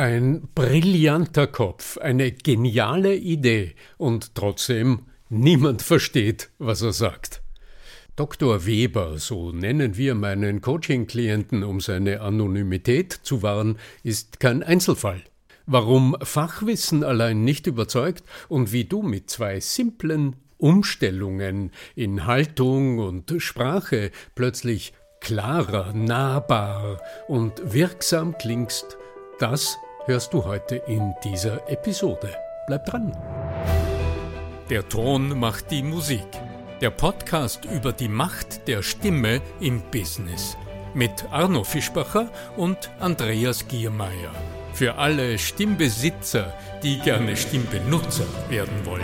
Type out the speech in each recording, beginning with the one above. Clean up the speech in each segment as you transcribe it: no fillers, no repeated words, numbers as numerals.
Ein brillanter Kopf, eine geniale Idee und trotzdem niemand versteht, was er sagt. Dr. Weber, so nennen wir meinen Coaching-Klienten, um seine Anonymität zu wahren, ist kein Einzelfall. Warum Fachwissen allein nicht überzeugt und wie du mit 2 simplen Umstellungen in Haltung und Sprache plötzlich klarer, nahbar und wirksam klingst, das hörst du heute in dieser Episode. Bleib dran! Der Ton macht die Musik. Der Podcast über die Macht der Stimme im Business. Mit Arno Fischbacher und Andreas Giermeier. Für alle Stimmbesitzer, die gerne Stimmbenutzer werden wollen.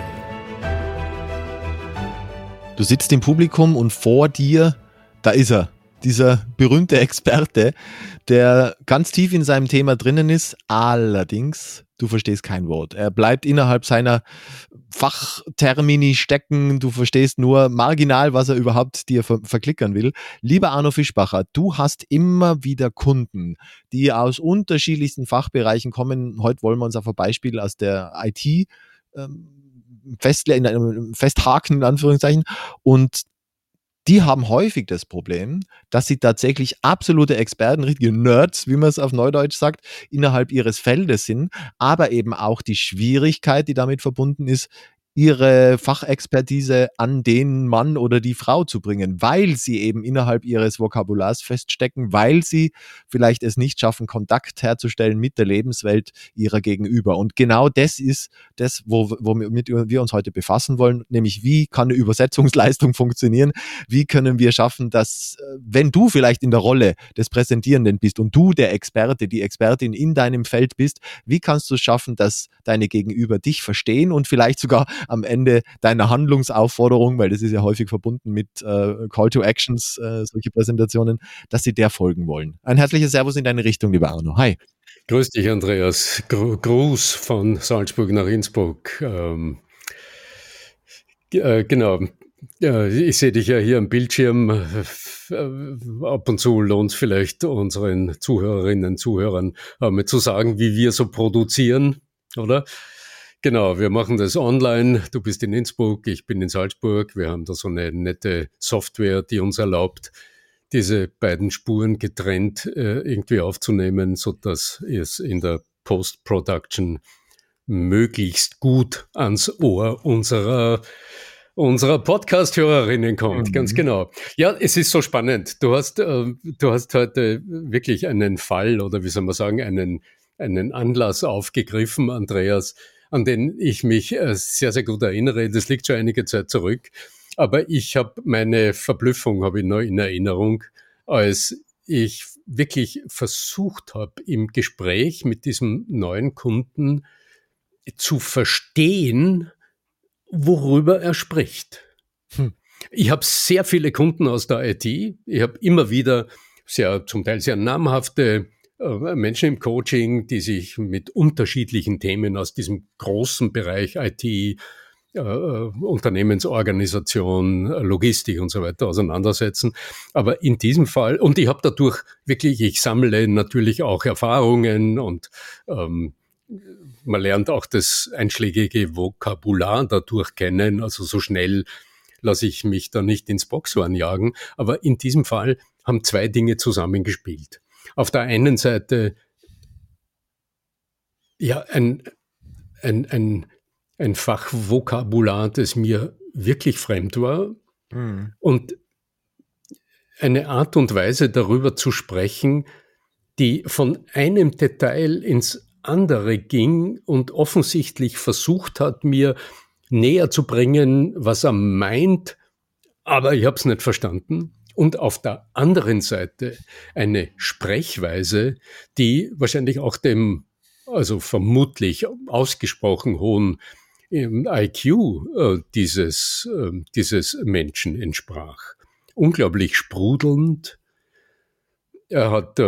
Du sitzt im Publikum und vor dir, da ist er. Dieser berühmte Experte, der ganz tief in seinem Thema drinnen ist, allerdings, du verstehst kein Wort. Er bleibt innerhalb seiner Fachtermini stecken, du verstehst nur marginal, was er überhaupt dir verklickern will. Lieber Arno Fischbacher, du hast immer wieder Kunden, die aus unterschiedlichsten Fachbereichen kommen. Heute wollen wir uns auf ein Beispiel aus der IT festhaken, in Anführungszeichen, und die haben häufig das Problem, dass sie tatsächlich absolute Experten, richtige Nerds, wie man es auf Neudeutsch sagt, innerhalb ihres Feldes sind, aber eben auch die Schwierigkeit, die damit verbunden ist, ihre Fachexpertise an den Mann oder die Frau zu bringen, weil sie eben innerhalb ihres Vokabulars feststecken, weil sie vielleicht es nicht schaffen, Kontakt herzustellen mit der Lebenswelt ihrer Gegenüber. Und genau das ist das, womit wir uns heute befassen wollen, nämlich wie kann eine Übersetzungsleistung funktionieren, wie können wir schaffen, dass, wenn du vielleicht in der Rolle des Präsentierenden bist und du der Experte, die Expertin in deinem Feld bist, wie kannst du es schaffen, dass deine Gegenüber dich verstehen und vielleicht sogar am Ende deiner Handlungsaufforderung, weil das ist ja häufig verbunden mit Call to Actions, solche Präsentationen, dass sie der folgen wollen. Ein herzliches Servus in deine Richtung, lieber Arno. Hi. Grüß dich, Andreas. Gruß von Salzburg nach Innsbruck. Genau. Ich sehe dich ja hier am Bildschirm. Ab und zu lohnt es vielleicht unseren Zuhörerinnen und Zuhörern mal zu sagen, wie wir so produzieren, oder? Genau, wir machen das online. Du bist in Innsbruck, ich bin in Salzburg. Wir haben da so eine nette Software, die uns erlaubt, diese beiden Spuren getrennt irgendwie aufzunehmen, sodass es in der Post-Production möglichst gut ans Ohr unserer Podcast-Hörerinnen kommt, ganz genau. Ja, es ist so spannend. Du hast heute wirklich einen Fall oder wie soll man sagen, einen Anlass aufgegriffen, Andreas, an den ich mich sehr, sehr gut erinnere. Das liegt schon einige Zeit zurück. Aber ich habe meine Verblüffung habe ich noch in Erinnerung, als ich wirklich versucht habe, im Gespräch mit diesem neuen Kunden zu verstehen, worüber er spricht. Ich habe sehr viele Kunden aus der IT. Ich habe immer wieder zum Teil sehr namhafte Menschen im Coaching, die sich mit unterschiedlichen Themen aus diesem großen Bereich IT, Unternehmensorganisation, Logistik und so weiter auseinandersetzen. Aber in diesem Fall, und ich habe dadurch wirklich, ich sammle natürlich auch Erfahrungen und man lernt auch das einschlägige Vokabular dadurch kennen, also so schnell lasse ich mich da nicht ins Boxhorn jagen. Aber in diesem Fall haben 2 Dinge zusammengespielt. Auf der einen Seite ja ein Fachvokabular, das mir wirklich fremd war und eine Art und Weise darüber zu sprechen, die von einem Detail ins andere ging und offensichtlich versucht hat, mir näher zu bringen, was er meint, aber ich habe es nicht verstanden. Und auf der anderen Seite eine Sprechweise, die wahrscheinlich auch dem, also vermutlich ausgesprochen hohen IQ dieses Menschen entsprach. Unglaublich sprudelnd. Er hat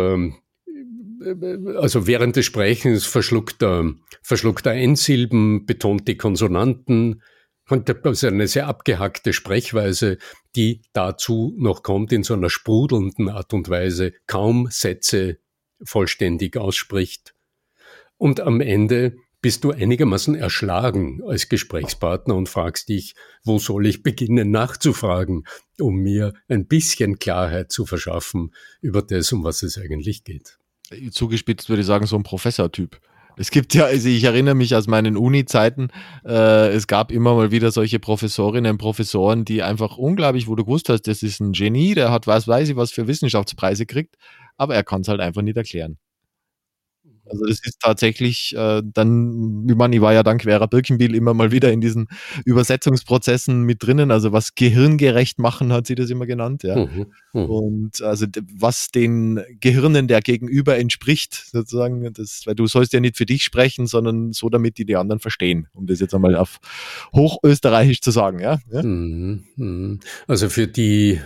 also während des Sprechens verschluckt er Endsilben, betont die Konsonanten, also eine sehr abgehackte Sprechweise, die dazu noch kommt, in so einer sprudelnden Art und Weise kaum Sätze vollständig ausspricht. Und am Ende bist du einigermaßen erschlagen als Gesprächspartner und fragst dich, wo soll ich beginnen nachzufragen, um mir ein bisschen Klarheit zu verschaffen über das, um was es eigentlich geht. Zugespitzt würde ich sagen, so ein Professortyp. Es gibt ja, also ich erinnere mich aus meinen Uni-Zeiten, es gab immer mal wieder solche Professorinnen und Professoren, die einfach unglaublich, wo du gewusst hast, das ist ein Genie, der hat weiß ich was für Wissenschaftspreise kriegt, aber er kann es halt einfach nicht erklären. Also das ist tatsächlich dann, ich meine, ich war ja dank Vera Birkenbiel immer mal wieder in diesen Übersetzungsprozessen mit drinnen, also was gehirngerecht machen, hat sie das immer genannt, ja. Und also was den Gehirnen der Gegenüber entspricht, sozusagen, weil du sollst ja nicht für dich sprechen, sondern so, damit die anderen verstehen, um das jetzt einmal auf Hochösterreichisch zu sagen, ja. Also für die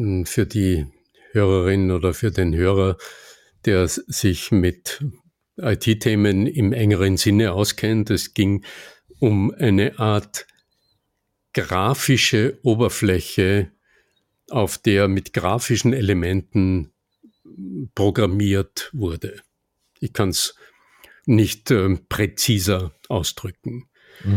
Hörerin oder für den Hörer, der sich mit IT-Themen im engeren Sinne auskennt. Es ging um eine Art grafische Oberfläche, auf der mit grafischen Elementen programmiert wurde. Ich kann es nicht präziser ausdrücken.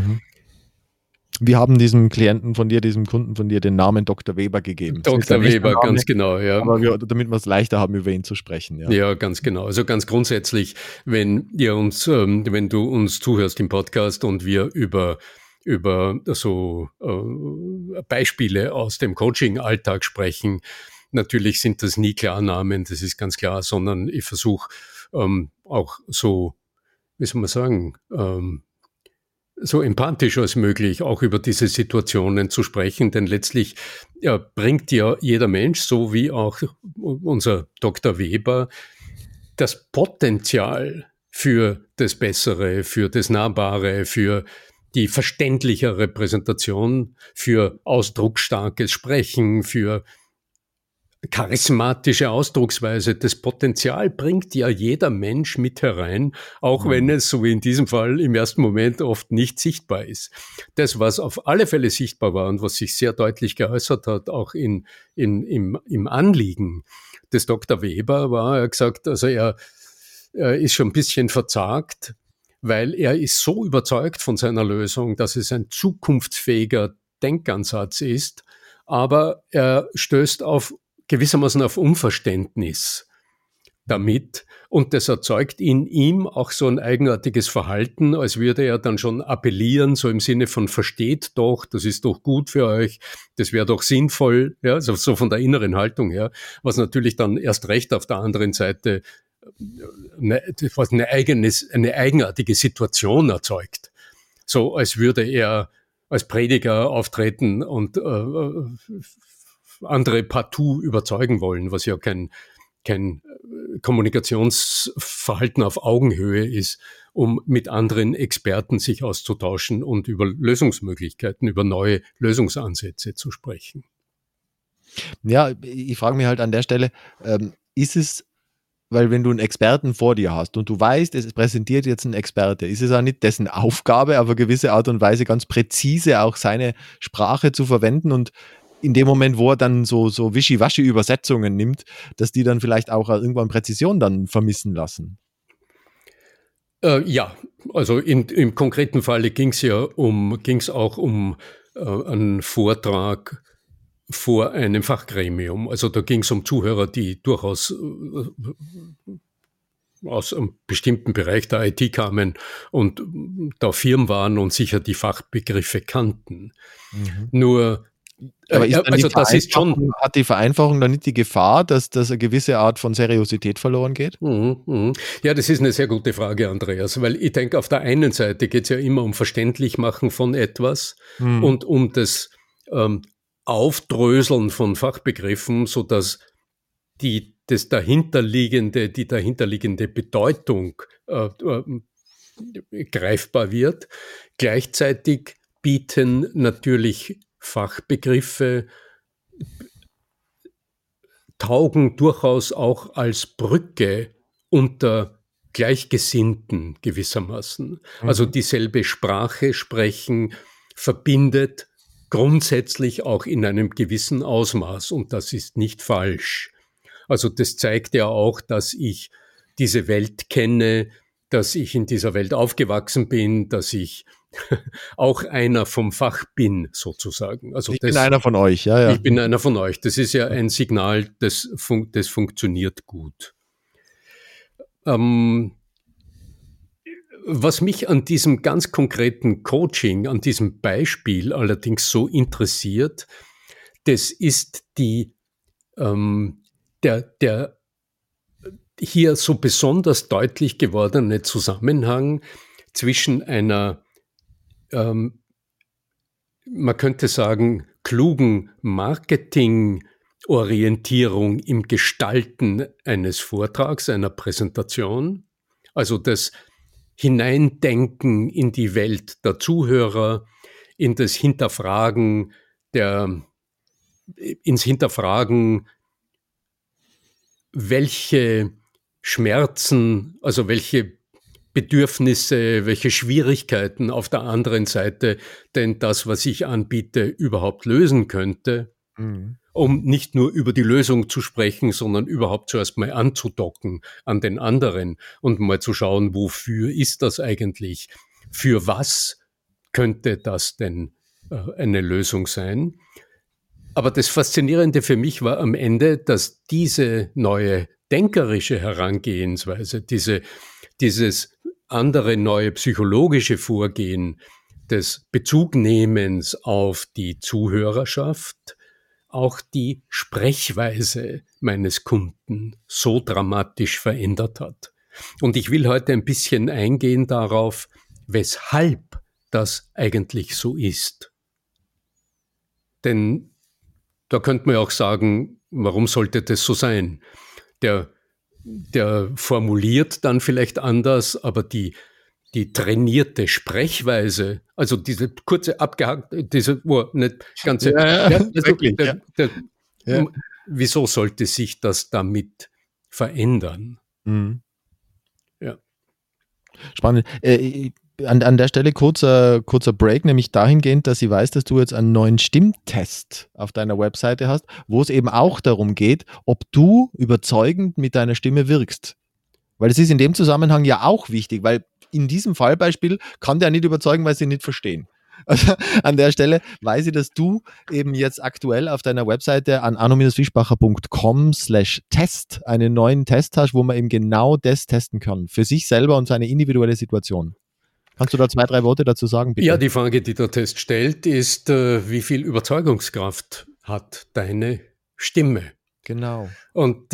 Wir haben diesem Klienten von dir, diesem Kunden von dir, den Namen Dr. Weber gegeben. Dr. Weber, ganz genau, ja. Aber damit wir es leichter haben, über ihn zu sprechen. Ja, ganz genau. Also ganz grundsätzlich, wenn du uns zuhörst im Podcast und wir über so Beispiele aus dem Coaching-Alltag sprechen, natürlich sind das nie Klarnamen, das ist ganz klar, sondern ich versuche auch so, wie soll man sagen, so empathisch als möglich auch über diese Situationen zu sprechen, denn letztlich bringt ja jeder Mensch, so wie auch unser Dr. Weber, das Potenzial für das Bessere, für das Nahbare, für die verständlichere Präsentation, für ausdrucksstarkes Sprechen, für charismatische Ausdrucksweise. Das Potenzial bringt ja jeder Mensch mit herein, auch wenn es, so wie in diesem Fall, im ersten Moment oft nicht sichtbar ist. Das, was auf alle Fälle sichtbar war und was sich sehr deutlich geäußert hat, auch im Anliegen des Dr. Weber, war, er hat gesagt, also er ist schon ein bisschen verzagt, weil er ist so überzeugt von seiner Lösung, dass es ein zukunftsfähiger Denkansatz ist, aber er stößt gewissermaßen auf Unverständnis damit und das erzeugt in ihm auch so ein eigenartiges Verhalten, als würde er dann schon appellieren, so im Sinne von versteht doch, das ist doch gut für euch, das wäre doch sinnvoll, ja, also so von der inneren Haltung her, was natürlich dann erst recht auf der anderen Seite eine eigenartige Situation erzeugt. So als würde er als Prediger auftreten und andere partout überzeugen wollen, was ja kein Kommunikationsverhalten auf Augenhöhe ist, um mit anderen Experten sich auszutauschen und über Lösungsmöglichkeiten, über neue Lösungsansätze zu sprechen. Ja, ich frage mich halt an der Stelle, ist es, weil wenn du einen Experten vor dir hast und du weißt, es präsentiert jetzt ein Experte, ist es auch nicht dessen Aufgabe, auf eine gewisse Art und Weise ganz präzise auch seine Sprache zu verwenden und in dem Moment, wo er dann so Wischiwaschi-Übersetzungen nimmt, dass die dann vielleicht auch irgendwann Präzision dann vermissen lassen? Ja, also im konkreten Falle ging es auch um einen Vortrag vor einem Fachgremium. Also da ging es um Zuhörer, die durchaus aus einem bestimmten Bereich der IT kamen und da firm waren und sicher die Fachbegriffe kannten. Nur aber hat die Vereinfachung dann nicht die Gefahr, dass eine gewisse Art von Seriosität verloren geht? Ja, das ist eine sehr gute Frage, Andreas, weil ich denke, auf der einen Seite geht es ja immer um Verständlichmachen von etwas und um das Aufdröseln von Fachbegriffen, sodass die dahinterliegende Bedeutung greifbar wird. Gleichzeitig bieten natürlich Fachbegriffe taugen durchaus auch als Brücke unter Gleichgesinnten gewissermaßen. Also dieselbe Sprache sprechen verbindet grundsätzlich auch in einem gewissen Ausmaß und das ist nicht falsch. Also das zeigt ja auch, dass ich diese Welt kenne, dass ich in dieser Welt aufgewachsen bin, dass ich auch einer vom Fach bin, sozusagen. Also ich bin einer von euch, ja. Ich bin einer von euch. Das ist ja ein Signal, das funktioniert gut. Was mich an diesem ganz konkreten Coaching, an diesem Beispiel allerdings so interessiert, das ist der hier so besonders deutlich gewordene Zusammenhang zwischen einer, man könnte sagen, klugen Marketingorientierung im Gestalten eines Vortrags, einer Präsentation, also das Hineindenken in die Welt der Zuhörer, ins Hinterfragen, welche Schmerzen, also welche Bedürfnisse, welche Schwierigkeiten auf der anderen Seite denn das, was ich anbiete, überhaupt lösen könnte, um nicht nur über die Lösung zu sprechen, sondern überhaupt zuerst mal anzudocken an den anderen und mal zu schauen, wofür ist das eigentlich? Für was könnte das denn eine Lösung sein? Aber das Faszinierende für mich war am Ende, dass diese neue denkerische Herangehensweise, dieses andere neue psychologische Vorgehen des Bezugnehmens auf die Zuhörerschaft auch die Sprechweise meines Kunden so dramatisch verändert hat. Und ich will heute ein bisschen eingehen darauf, weshalb das eigentlich so ist. Denn da könnte man ja auch sagen, warum sollte das so sein? Der formuliert dann vielleicht anders, aber die trainierte Sprechweise, also diese kurze abgehackte, diese nicht ganze, wieso sollte sich das damit verändern? Mhm. Ja. Spannend. An der Stelle kurzer Break, nämlich dahingehend, dass ich weiß, dass du jetzt einen neuen Stimmtest auf deiner Webseite hast, wo es eben auch darum geht, ob du überzeugend mit deiner Stimme wirkst. Weil es ist in dem Zusammenhang ja auch wichtig, weil in diesem Fallbeispiel kann der nicht überzeugen, weil sie ihn nicht verstehen. Also an der Stelle weiß ich, dass du eben jetzt aktuell auf deiner Webseite an arno-fischbacher.com/test einen neuen Test hast, wo man eben genau das testen kann, für sich selber und seine individuelle Situation. Kannst du da 2, 3 Worte dazu sagen, bitte? Ja, die Frage, die der Test stellt, ist, wie viel Überzeugungskraft hat deine Stimme? Genau. Und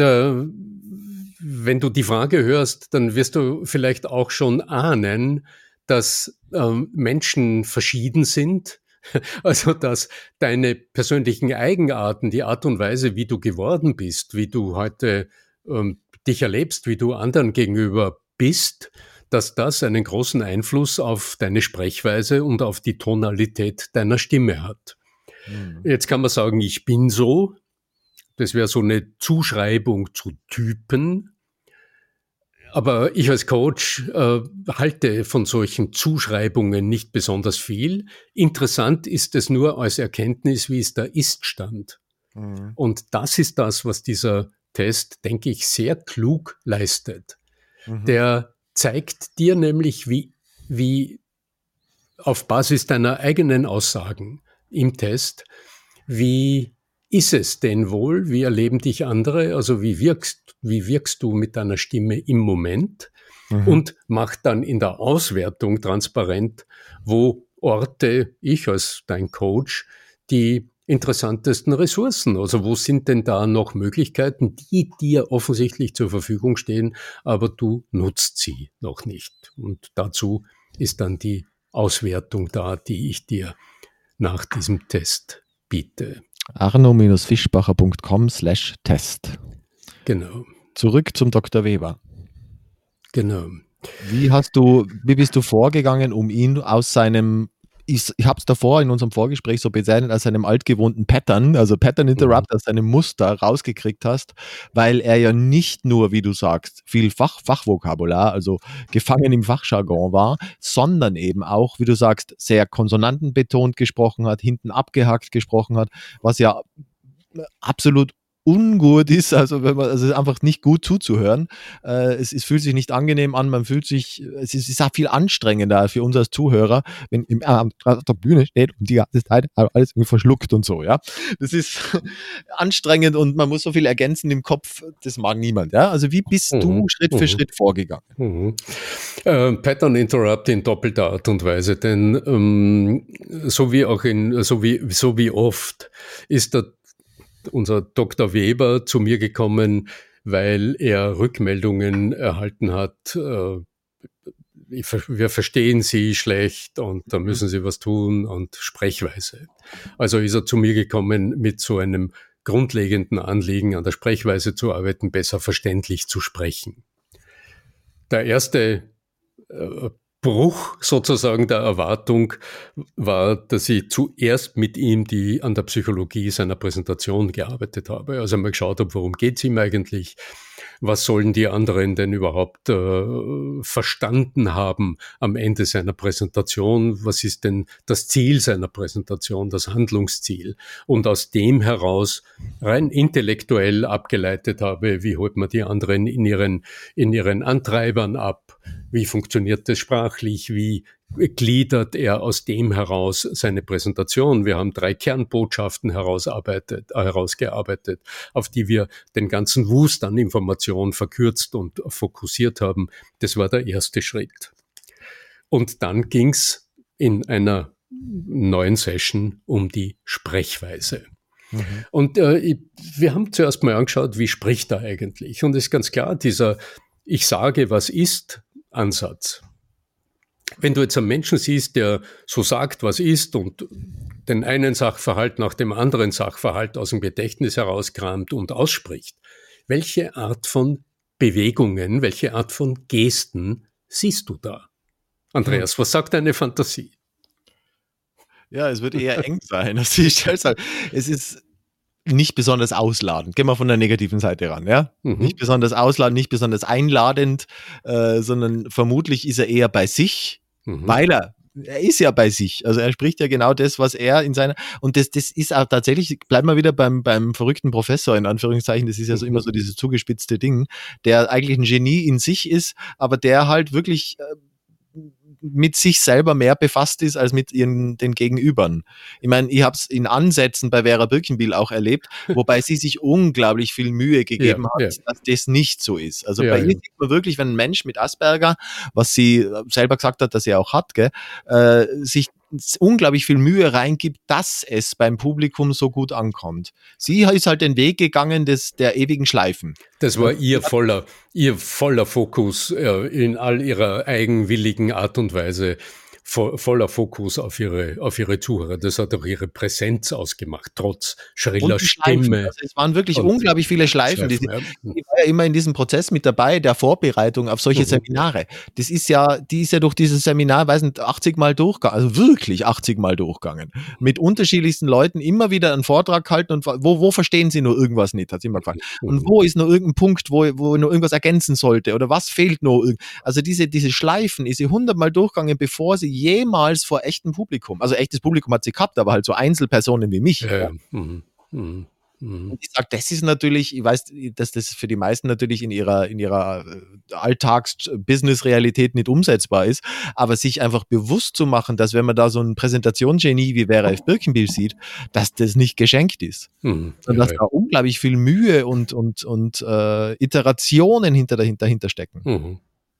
wenn du die Frage hörst, dann wirst du vielleicht auch schon ahnen, dass Menschen verschieden sind. Also, dass deine persönlichen Eigenarten, die Art und Weise, wie du geworden bist, wie du heute dich erlebst, wie du anderen gegenüber bist, dass das einen großen Einfluss auf deine Sprechweise und auf die Tonalität deiner Stimme hat. Jetzt kann man sagen, ich bin so. Das wäre so eine Zuschreibung zu Typen. Aber ich als Coach halte von solchen Zuschreibungen nicht besonders viel. Interessant ist es nur als Erkenntnis, wie ist der Ist-Stand. Und das ist das, was dieser Test, denke ich, sehr klug leistet. Der zeigt dir nämlich, wie auf Basis deiner eigenen Aussagen im Test, wie ist es denn wohl? Wie erleben dich andere? Also wie wirkst du mit deiner Stimme im Moment? Und macht dann in der Auswertung transparent, wo orte ich als dein Coach die interessantesten Ressourcen? Also wo sind denn da noch Möglichkeiten, die dir offensichtlich zur Verfügung stehen, aber du nutzt sie noch nicht? Und dazu ist dann die Auswertung da, die ich dir nach diesem Test biete. arno-fischbacher.com/test. Genau. Zurück zum Dr. Weber. Genau. Wie bist du vorgegangen, um ihn aus seinem, ich habe es davor in unserem Vorgespräch so bezeichnet, aus seinem altgewohnten Pattern, also Pattern Interrupt, aus seinem Muster rausgekriegt hast, weil er ja nicht nur, wie du sagst, viel Fachvokabular, also gefangen im Fachjargon war, sondern eben auch, wie du sagst, sehr konsonantenbetont gesprochen hat, hinten abgehackt gesprochen hat, was ja absolut ungut ist, also wenn man, also einfach nicht gut zuzuhören. Es fühlt sich nicht angenehm an, es ist auch viel anstrengender für uns als Zuhörer, wenn auf der Bühne steht und die ganze Zeit alles irgendwie verschluckt und so, ja. Das ist anstrengend und man muss so viel ergänzen im Kopf, das mag niemand, ja. Also wie bist du Schritt für Schritt vorgegangen? Pattern Interrupt in doppelter Art und Weise, denn so wie oft ist unser Dr. Weber zu mir gekommen, weil er Rückmeldungen erhalten hat, wir verstehen Sie schlecht und da müssen Sie was tun und Sprechweise. Also ist er zu mir gekommen mit so einem grundlegenden Anliegen, an der Sprechweise zu arbeiten, besser verständlich zu sprechen. Der erste Bruch sozusagen der Erwartung war, dass ich zuerst mit ihm an der Psychologie seiner Präsentation gearbeitet habe. Also mal geschaut habe, worum geht's ihm eigentlich? Was sollen die anderen denn überhaupt verstanden haben am Ende seiner Präsentation? Was ist denn das Ziel seiner Präsentation, das Handlungsziel? Und aus dem heraus rein intellektuell abgeleitet habe, wie holt man die anderen in ihren Antreibern ab? Wie funktioniert das sprachlich? Wie gliedert er aus dem heraus seine Präsentation? Wir haben 3 Kernbotschaften herausgearbeitet, auf die wir den ganzen Wust an Informationen verkürzt und fokussiert haben. Das war der erste Schritt. Und dann ging's in einer neuen Session um die Sprechweise. Und wir haben zuerst mal angeschaut, wie spricht er eigentlich? Und es ist ganz klar, dieser Ich sage, was ist Ansatz. Wenn du jetzt einen Menschen siehst, der so sagt, was ist und den einen Sachverhalt nach dem anderen Sachverhalt aus dem Gedächtnis herauskramt und ausspricht, welche Art von Bewegungen, welche Art von Gesten siehst du da? Andreas, was sagt deine Fantasie? Ja, es wird eher eng sein. Es ist nicht besonders ausladend. Gehen wir von der negativen Seite ran, ja? Nicht besonders ausladend, nicht besonders einladend, sondern vermutlich ist er eher bei sich, weil er ist ja bei sich. Also er spricht ja genau das, was er in seiner, und das ist auch tatsächlich, bleiben wir wieder beim verrückten Professor, in Anführungszeichen, das ist ja so immer so dieses zugespitzte Ding, der eigentlich ein Genie in sich ist, aber der halt wirklich mit sich selber mehr befasst ist als mit den Gegenübern. Ich meine, ich habe es in Ansätzen bei Vera Birkenbiel auch erlebt, wobei sie sich unglaublich viel Mühe gegeben hat, dass das nicht so ist. Also bei ihr sieht man wirklich, wenn ein Mensch mit Asperger, was sie selber gesagt hat, dass er auch hat, sich unglaublich viel Mühe reingibt, dass es beim Publikum so gut ankommt. Sie ist halt den Weg gegangen der ewigen Schleifen. Das war ihr voller Fokus in all ihrer eigenwilligen Art und Weise, voller Fokus auf ihre Zuhörer. Das hat auch ihre Präsenz ausgemacht, trotz schriller Stimme. Also es waren wirklich unglaublich viele Schleifen. Die war ja immer in diesem Prozess mit dabei, der Vorbereitung auf solche Seminare. Die ist ja durch dieses Seminar, 80 Mal durchgegangen, also wirklich 80 Mal durchgegangen. Mit unterschiedlichsten Leuten immer wieder einen Vortrag halten und wo verstehen sie nur irgendwas nicht, hat sie immer gefragt. Und wo ist noch irgendein Punkt, wo nur irgendwas ergänzen sollte oder was fehlt noch? Also diese Schleifen ist sie 100 Mal durchgegangen, bevor sie jemals vor echtem Publikum, also echtes Publikum hat sie gehabt, aber halt so Einzelpersonen wie mich. Und ich sage, das ist natürlich, ich weiß, dass das für die meisten natürlich in ihrer Alltags-Business-Realität nicht umsetzbar ist, aber sich einfach bewusst zu machen, dass wenn man da so ein Präsentationsgenie wie Vera F. Birkenbiel sieht, dass das nicht geschenkt ist, sondern dass da unglaublich viel Mühe und Iterationen dahinter stecken.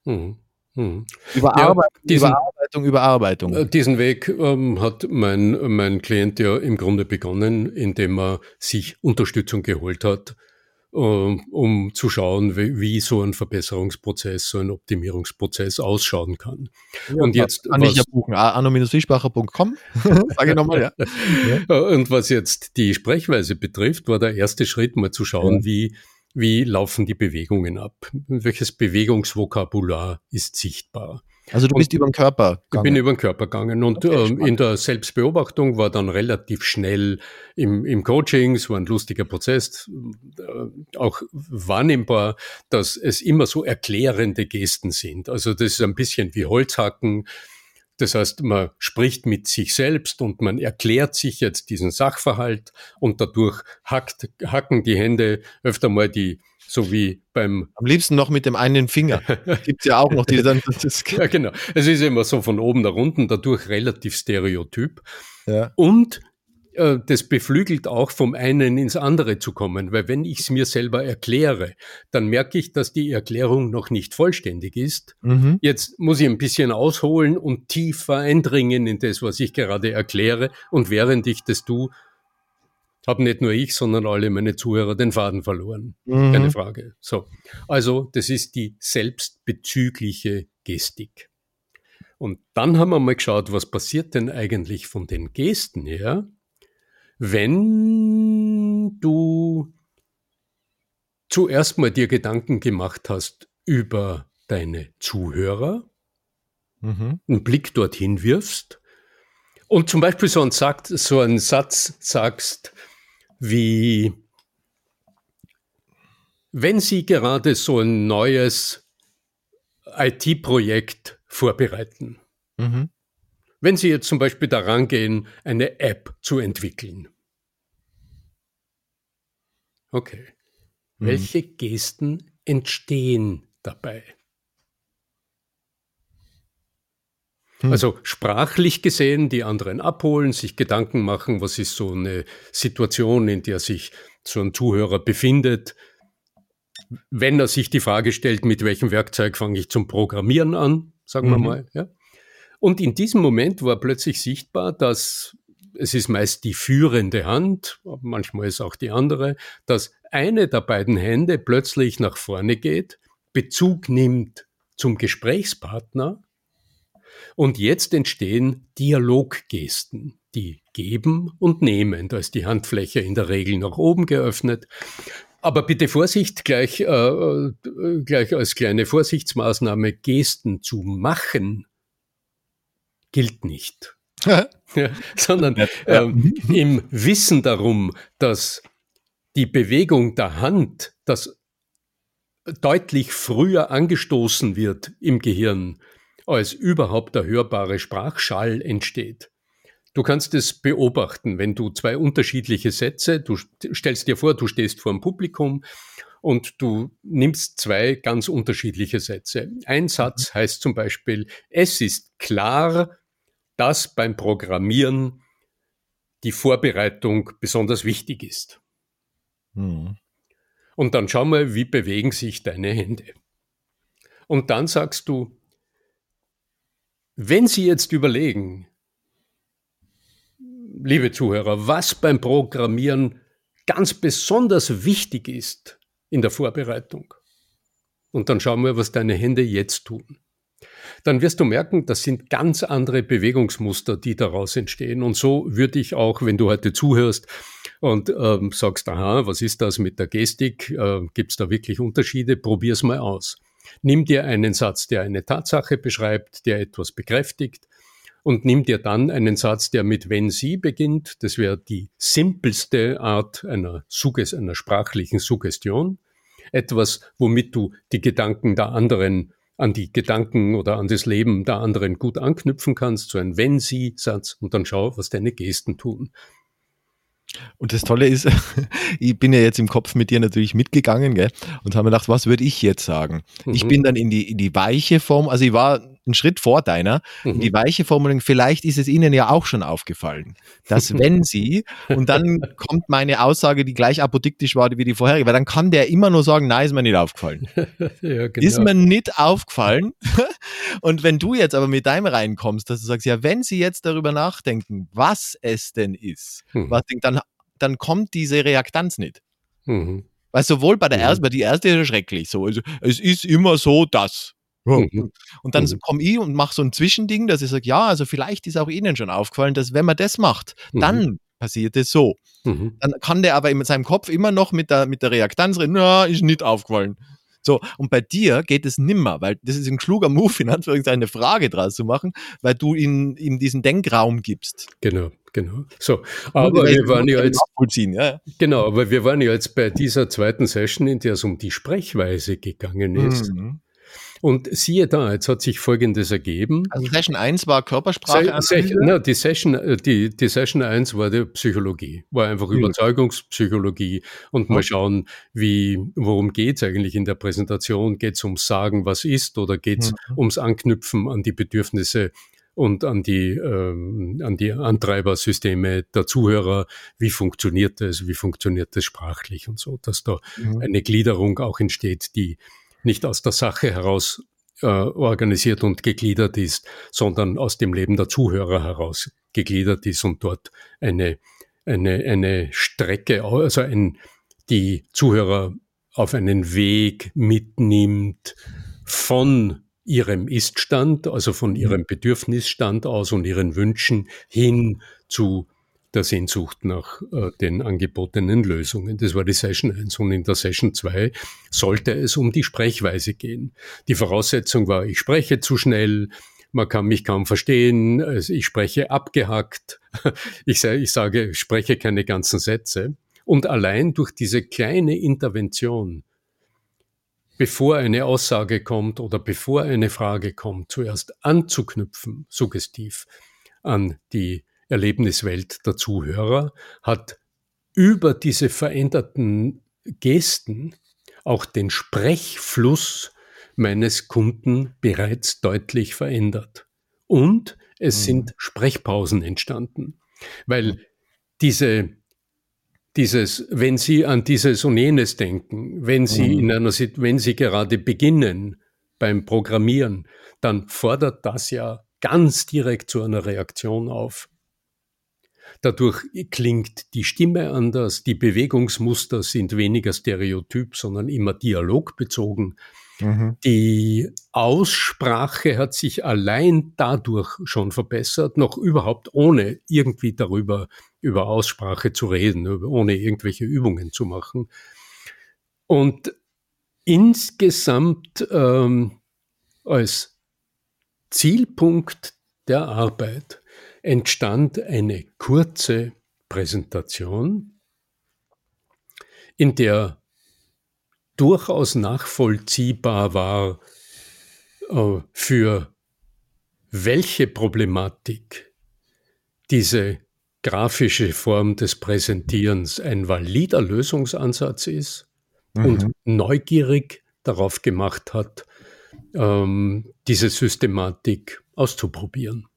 Überarbeitung. Diesen Weg hat mein Klient ja im Grunde begonnen, indem er sich Unterstützung geholt hat, um zu schauen, wie so ein Verbesserungsprozess, so ein Optimierungsprozess ausschauen kann. Ja, und jetzt kann ich ja buchen, anno-fischbacher.com, sage ich nochmal, ja. Und was jetzt die Sprechweise betrifft, war der erste Schritt mal zu schauen, wie laufen die Bewegungen ab? Welches Bewegungsvokabular ist sichtbar? Also du bist über den Körper gegangen? Ich bin über den Körper gegangen und in der Selbstbeobachtung war dann relativ schnell im Coaching, es war ein lustiger Prozess, auch wahrnehmbar, dass es immer so erklärende Gesten sind. Also das ist ein bisschen wie Holzhacken. Das heißt, man spricht mit sich selbst und man erklärt sich jetzt diesen Sachverhalt und dadurch hacken die Hände öfter mal so wie beim... Am liebsten noch mit dem einen Finger. Gibt's ja auch noch diese dann. Ja, genau. Es ist immer so von oben nach unten, dadurch relativ stereotyp. Ja. Und das beflügelt auch vom einen ins andere zu kommen, weil wenn ich es mir selber erkläre, dann merke ich, dass die Erklärung noch nicht vollständig ist. Mhm. Jetzt muss ich ein bisschen ausholen und tiefer eindringen in das, was ich gerade erkläre. Und während ich das tue, habe nicht nur ich, sondern alle meine Zuhörer den Faden verloren. Keine Frage. So. Also, das ist die selbstbezügliche Gestik. Und dann haben wir mal geschaut, was passiert denn eigentlich von den Gesten her, wenn du zuerst mal dir Gedanken gemacht hast über deine Zuhörer, einen Blick dorthin wirfst und zum Beispiel so einen Satz sagst wie, wenn Sie gerade so ein neues IT-Projekt vorbereiten, wenn Sie jetzt zum Beispiel daran gehen, eine App zu entwickeln. Okay. Welche Gesten entstehen dabei? Also sprachlich gesehen, die anderen abholen, sich Gedanken machen, was ist so eine Situation, in der sich so ein Zuhörer befindet. Wenn er sich die Frage stellt, mit welchem Werkzeug fange ich zum Programmieren an, sagen wir mal. Ja. Und in diesem Moment war plötzlich sichtbar, dass es ist meist die führende Hand, manchmal ist auch die andere, dass eine der beiden Hände plötzlich nach vorne geht, Bezug nimmt zum Gesprächspartner und jetzt entstehen Dialoggesten, die geben und nehmen. Da ist die Handfläche in der Regel nach oben geöffnet. Aber bitte Vorsicht, gleich als kleine Vorsichtsmaßnahme, Gesten zu machen, gilt nicht. Ja, sondern im Wissen darum, dass die Bewegung der Hand, das deutlich früher angestoßen wird im Gehirn, als überhaupt der hörbare Sprachschall entsteht. Du kannst es beobachten, wenn du zwei unterschiedliche Sätze, du stellst dir vor, du stehst vor einem Publikum und du nimmst zwei ganz unterschiedliche Sätze. Ein Satz heißt zum Beispiel, es ist klar, dass beim Programmieren die Vorbereitung besonders wichtig ist. Und dann schau mal, wie bewegen sich deine Hände. Und dann sagst du, wenn Sie jetzt überlegen, liebe Zuhörer, was beim Programmieren ganz besonders wichtig ist in der Vorbereitung, und dann schau mal, was deine Hände jetzt tun. Dann wirst du merken, das sind ganz andere Bewegungsmuster, die daraus entstehen. Und so würde ich auch, wenn du heute zuhörst und sagst, aha, was ist das mit der Gestik? Gibt es da wirklich Unterschiede? Probier's mal aus. Nimm dir einen Satz, der eine Tatsache beschreibt, der etwas bekräftigt, und nimm dir dann einen Satz, der mit wenn sie beginnt. Das wäre die simpelste Art einer sprachlichen Suggestion. Etwas, womit du die Gedanken der anderen an die Gedanken oder an das Leben der anderen gut anknüpfen kannst, so ein Wenn-Sie-Satz, und dann schau, was deine Gesten tun. Und das Tolle ist, ich bin ja jetzt im Kopf mit dir natürlich mitgegangen, gell, und habe mir gedacht, was würde ich jetzt sagen? Ich bin dann in die weiche Form, also ich war einen Schritt vor deiner, in die weiche Formulierung, vielleicht ist es Ihnen ja auch schon aufgefallen, dass wenn Sie, und dann kommt meine Aussage, die gleich apodiktisch war wie die vorherige, weil dann kann der immer nur sagen, nein, ist mir nicht aufgefallen. Ja, genau. Ist mir nicht aufgefallen. Und wenn du jetzt aber mit deinem reinkommst, dass du sagst, ja, wenn Sie jetzt darüber nachdenken, was es denn ist, dann kommt diese Reaktanz nicht. Weil sowohl bei der ersten, weil die erste ist ja schrecklich so, also es ist immer so, dass. Und dann komme ich und mache so ein Zwischending, dass ich sage, ja, also vielleicht ist auch Ihnen schon aufgefallen, dass wenn man das macht, dann passiert es so. Dann kann der aber in seinem Kopf immer noch mit der Reaktanz reden, na, ist nicht aufgefallen. So, und bei dir geht es nimmer, weil das ist ein kluger Move, in Anführungszeichen eine Frage draus zu machen, weil du ihm diesen Denkraum gibst. Genau. So, aber wir waren ja jetzt, Genau, aber wir waren ja jetzt bei dieser zweiten Session, in der es um die Sprechweise gegangen ist. Und siehe da, jetzt hat sich Folgendes ergeben. Also Session 1 war Körperspracheanalyse? Die Session 1 war die Psychologie, war einfach Überzeugungspsychologie und mal schauen, worum geht's eigentlich in der Präsentation? Geht's ums Sagen, was ist, oder geht's ums Anknüpfen an die Bedürfnisse und an die Antreibersysteme der Zuhörer? Wie funktioniert das sprachlich und so, dass da eine Gliederung auch entsteht, die nicht aus der Sache heraus organisiert und gegliedert ist, sondern aus dem Leben der Zuhörer heraus gegliedert ist und dort eine Strecke, also die Zuhörer auf einen Weg mitnimmt von ihrem Ist-Stand, also von ihrem Bedürfnisstand aus und ihren Wünschen hin zu der Sehnsucht nach den angebotenen Lösungen. Das war die Session 1. Und in der Session 2 sollte es um die Sprechweise gehen. Die Voraussetzung war, ich spreche zu schnell, man kann mich kaum verstehen, ich spreche abgehackt, ich spreche keine ganzen Sätze. Und allein durch diese kleine Intervention, bevor eine Aussage kommt oder bevor eine Frage kommt, zuerst anzuknüpfen, suggestiv, an die Erlebniswelt der Zuhörer, hat über diese veränderten Gesten auch den Sprechfluss meines Kunden bereits deutlich verändert. Und es sind Sprechpausen entstanden, weil wenn Sie an dieses und jenes denken, wenn Sie gerade beginnen beim Programmieren, dann fordert das ja ganz direkt zu einer Reaktion auf. Dadurch klingt die Stimme anders, die Bewegungsmuster sind weniger stereotyp, sondern immer dialogbezogen. Die Aussprache hat sich allein dadurch schon verbessert, noch überhaupt ohne irgendwie über Aussprache zu reden, ohne irgendwelche Übungen zu machen. Und insgesamt als Zielpunkt der Arbeit entstand eine kurze Präsentation, in der durchaus nachvollziehbar war, für welche Problematik diese grafische Form des Präsentierens ein valider Lösungsansatz ist und neugierig darauf gemacht hat, diese Systematik auszuprobieren.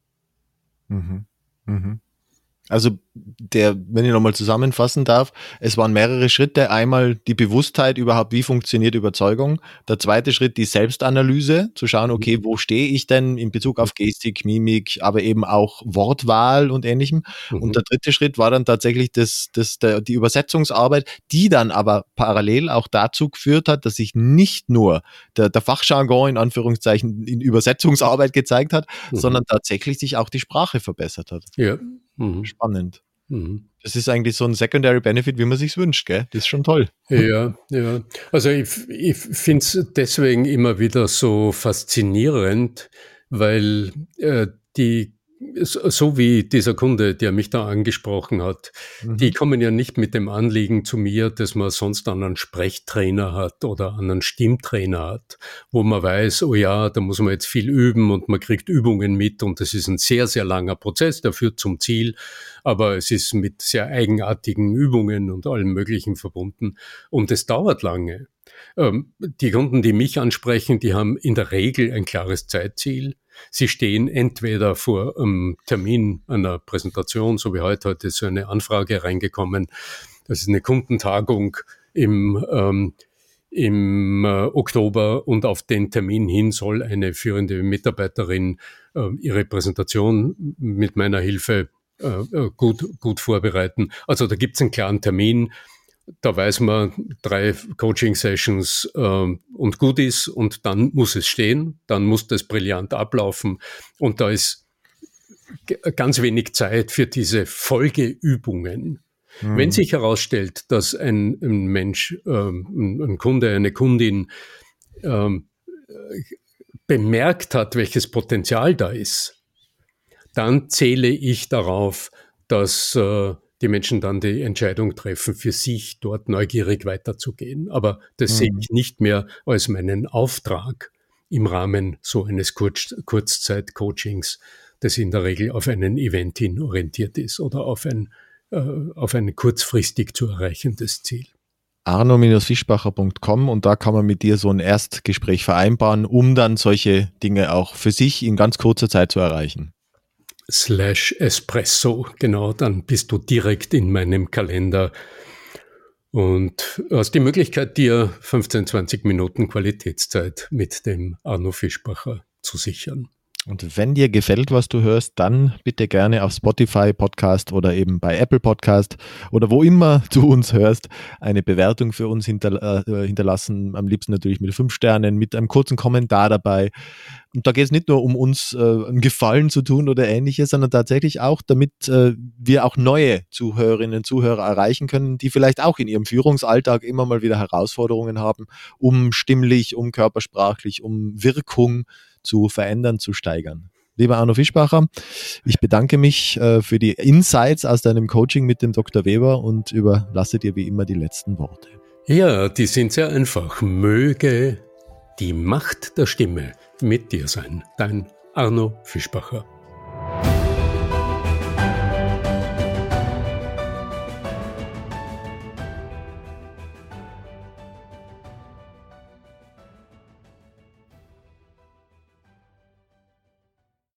Also wenn ich nochmal zusammenfassen darf, es waren mehrere Schritte. Einmal die Bewusstheit überhaupt, wie funktioniert Überzeugung. Der zweite Schritt, die Selbstanalyse, zu schauen, okay, wo stehe ich denn in Bezug auf Gestik, Mimik, aber eben auch Wortwahl und Ähnlichem. Und der dritte Schritt war dann tatsächlich die Übersetzungsarbeit, die dann aber parallel auch dazu geführt hat, dass sich nicht nur der Fachjargon in Anführungszeichen in Übersetzungsarbeit gezeigt hat, sondern tatsächlich sich auch die Sprache verbessert hat. Ja. Spannend. Das ist eigentlich so ein Secondary Benefit, wie man sich's wünscht, gell? Das ist schon toll. Ja. Also ich finde es deswegen immer wieder so faszinierend, weil so wie dieser Kunde, der mich da angesprochen hat, die kommen ja nicht mit dem Anliegen zu mir, dass man sonst einen Sprechtrainer hat oder einen Stimmtrainer hat, wo man weiß, oh ja, da muss man jetzt viel üben und man kriegt Übungen mit und das ist ein sehr, sehr langer Prozess, der führt zum Ziel, aber es ist mit sehr eigenartigen Übungen und allem Möglichen verbunden und es dauert lange. Die Kunden, die mich ansprechen, die haben in der Regel ein klares Zeitziel. Sie stehen entweder vor einem Termin einer Präsentation, so wie heute ist so eine Anfrage reingekommen. Das ist eine Kundentagung im Oktober und auf den Termin hin soll eine führende Mitarbeiterin ihre Präsentation mit meiner Hilfe gut vorbereiten. Also da gibt es einen klaren Termin. Da weiß man 3 Coaching-Sessions und gut ist und dann muss es stehen, dann muss das brillant ablaufen und da ist ganz wenig Zeit für diese Folgeübungen. Wenn sich herausstellt, dass ein Mensch, ein Kunde, eine Kundin bemerkt hat, welches Potenzial da ist, dann zähle ich darauf, dass die Menschen dann die Entscheidung treffen, für sich dort neugierig weiterzugehen. Aber das sehe ich nicht mehr als meinen Auftrag, im Rahmen so eines Kurzzeit-Coachings, das in der Regel auf einen Event hin orientiert ist oder auf ein kurzfristig zu erreichendes Ziel. arno-fischbacher.com, und da kann man mit dir so ein Erstgespräch vereinbaren, um dann solche Dinge auch für sich in ganz kurzer Zeit zu erreichen. /Espresso, genau, dann bist du direkt in meinem Kalender und hast die Möglichkeit, dir 15, 20 Minuten Qualitätszeit mit dem Arno Fischbacher zu sichern. Und wenn dir gefällt, was du hörst, dann bitte gerne auf Spotify Podcast oder eben bei Apple Podcast oder wo immer du uns hörst, eine Bewertung für uns hinterlassen. Am liebsten natürlich mit 5 Sternen, mit einem kurzen Kommentar dabei. Und da geht es nicht nur um uns einen Gefallen zu tun oder Ähnliches, sondern tatsächlich auch, damit wir auch neue Zuhörerinnen und Zuhörer erreichen können, die vielleicht auch in ihrem Führungsalltag immer mal wieder Herausforderungen haben, um stimmlich, um körpersprachlich, um Wirkung zu verändern, zu steigern. Lieber Arno Fischbacher, ich bedanke mich für die Insights aus deinem Coaching mit dem Dr. Weber und überlasse dir wie immer die letzten Worte. Ja, die sind sehr einfach. Möge die Macht der Stimme mit dir sein. Dein Arno Fischbacher.